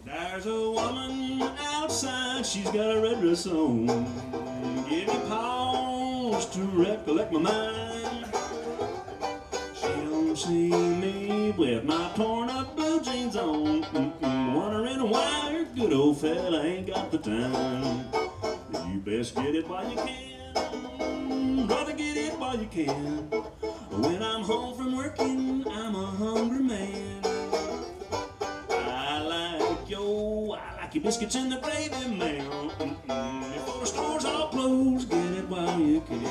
There's a woman outside, she's got a red dress on. Give me pause to recollect my mind. She don't see me with my torn up blue jeans on. Wondering why her good old fella ain't got the time. You best get it while you can, brother, get it while you can. When I'm home from working, I'm a hungry man. I like your biscuits and the gravy, man. Before the stores all close, get it while you can.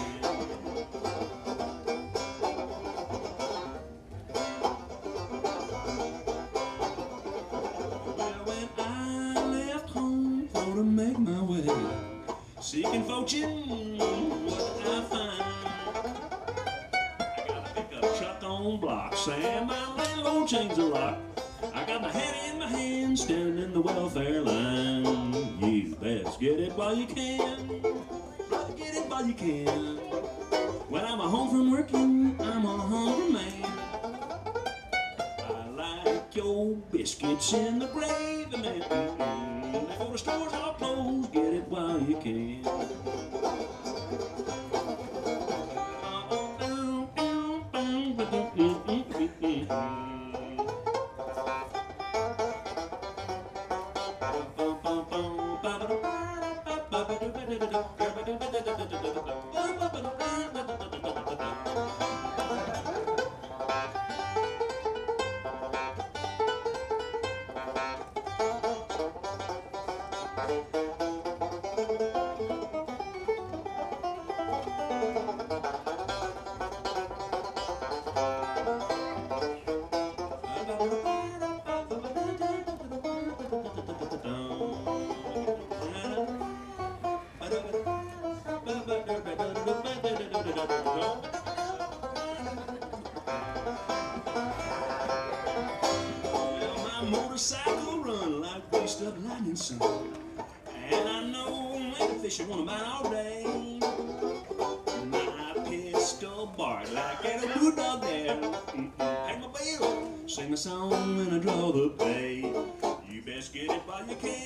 Well, when I left home for to make my way, seeking fortune, what did I find? I got a pickup truck on blocks, and my landlord changed the lock. I got my hat in my hand, standing in the welfare line. You best get it while you can, brother, get it while you can. When I'm home from working, I'm a hungry man. I like your biscuits in the gravy, man. Before the stores all close, get it while you can. Well, my motorcycle run like greased up lightning sun, and I know any fish wanna bite all day. My pistol bark like at a blue dog there. Pay my bill, sing a song, and I draw the pay. You best get it while you can.